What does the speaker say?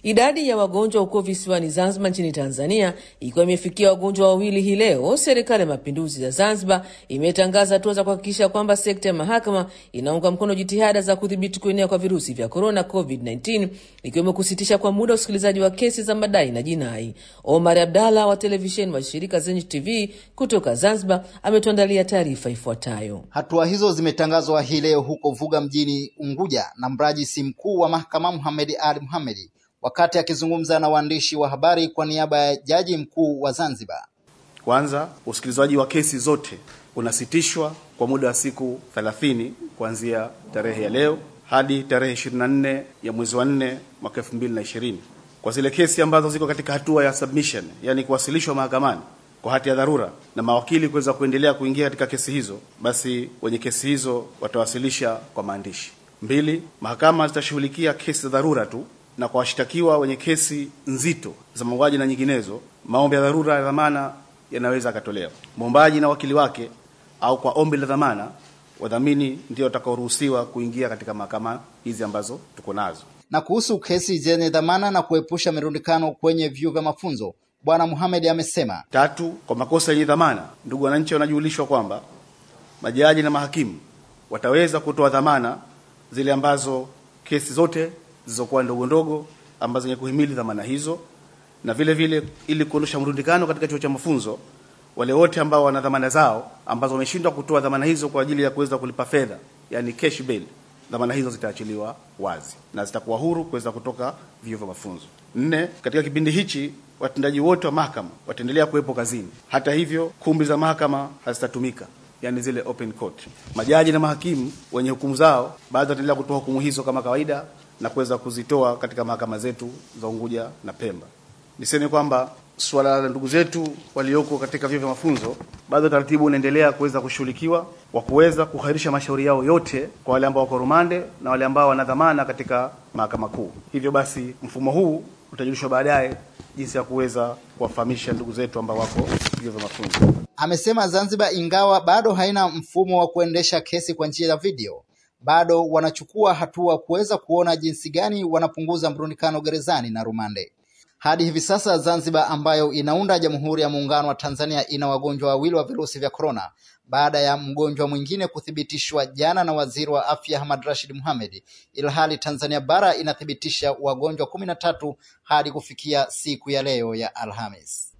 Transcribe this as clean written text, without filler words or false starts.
Idadi ya wagonjwa huko visiwani Zanzibar nchini Tanzania ikiwa imefikia wagonjwa wawili hii leo, Serikali ya Mapinduzi ya Zanzibar imetangaza hatua za kuhakikisha kwamba sekta ya mahakama inaunga mkono jitihada za kudhibiti kuenea kwa virusi vya corona COVID-19, ikiwemo kusitisha kwa muda usikilizaji wa kesi za madai na jinai. Omar Abdalla wa televisheni wa shirika Zenj TV kutoka Zanzibar ametuandalia taarifa ifuatayo. Hatua hizo zimetangazwa hii leo huko Vuga mjini Unguja na mrajisi mkuu wa mahakama Muhammad Ali Muhammad wakati akizungumza na waandishi wa habari kwa niaba ya Jaji Mkuu wa Zanzibar. Kwanza, usikilizaji wa kesi zote unasitishwa kwa muda wa siku 30 kuanzia tarehe ya leo hadi tarehe 24 ya mwezi wa 4 mwaka 2020. Kwa zile kesi ambazo ziko katika hatua ya submission, yani kuwasilishwa mahakamani kwa hati ya dharura na mawakili kuweza kuendelea kuingia katika kesi hizo, basi wenye kesi hizo watawasilisha kwa maandishi. 2, mahakama zitashughulikia kesi za dharura tu, na kwa washtakiwa wenye kesi nzito za mauaji na nyinginezo, maombi ya dharura ya dhamana yanaweza katolewa. Mwombaji na wakili wake au kwa ombi la dhamana, wadhamini ndio watakaoruhusiwa kuingia katika mahakama hizi ambazo tuko nazo. Na kuhusu kesi zenye dhamana na kuepusha mirundikano kwenye vyuo vya mafunzo, Bwana Muhammad amesema. 3, kwa makosa yenye dhamana, ndugu wananchi wanajulishwa kwamba majaji na mahakimu wataweza kutoa dhamana zile ambazo kesi zote zilizokuwa ndogo ndogo ambazo zenye kuhimili dhamana hizo, na vile vile ili kuondosha mrundikano katika chuo cha mafunzo, wale wote ambao wana dhamana zao ambazo wameshindwa kutoa dhamana hizo kwa ajili ya kuweza kulipa fedha, yani cash bail, dhamana hizo zitaachiliwa wazi na zitakuwa huru kuweza kutoka vyuo vya mafunzo. 4, katika kipindi hichi watendaji wote wa mahakama wataendelea kuwepo kazini. Hata hivyo, kumbi za mahakama hazitatumika, yani zile open court. Majaji na mahakimu wenye hukumu zao baadhi wataendelea kutoa hukumu hizo kama kawaida na kuweza kuzitoa katika mahakama zetu za Unguja na Pemba. Niseme kwamba swala la ndugu zetu walioko katika vyuo vya mafunzo, bado taratibu unaendelea kuweza kushughulikiwa wa kuweza kuhairisha mashauri yao yote kwa wale ambao wako rumande na wale ambao wana dhamana katika mahakama kuu. Hivyo basi mfumo huu utajulishwa baadaye jinsi ya kuweza kuwafahamisha ndugu zetu ambao wako vyuo vya mafunzo. Amesema Zanzibar ingawa bado haina mfumo wa kuendesha kesi kwa njia ya video, bado wanachukua hatua kuweza kuona jinsi gani wanapunguza mrundikano gerezani na rumande. Hadi hivi sasa Zanzibar ambayo inaunda Jamhuri ya Muungano wa Tanzania ina wagonjwa wawili wa virusi vya corona baada ya mgonjwa mwingine kuthibitishwa jana na Waziri wa Afya Hamad Rashid Mohamed, ilhali Tanzania bara inathibitisha wagonjwa 13 hadi kufikia siku ya leo ya Alhamis.